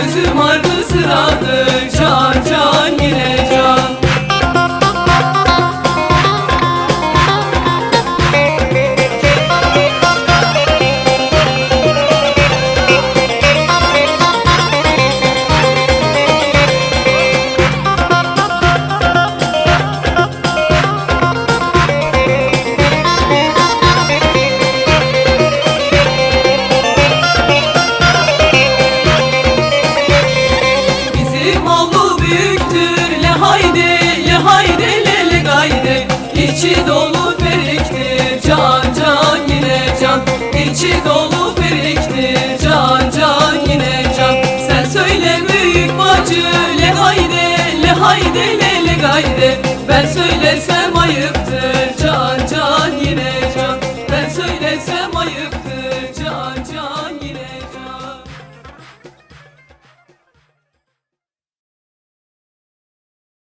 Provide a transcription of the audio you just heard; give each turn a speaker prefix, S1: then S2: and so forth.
S1: gözüm ardı sıradır, can can yine can. İçi dolu feriktir, can can yine can. İçi dolu feriktir, can can yine can. Sen söyle büyük bacı, le hayde le hayde le le gayde. Ben söylesem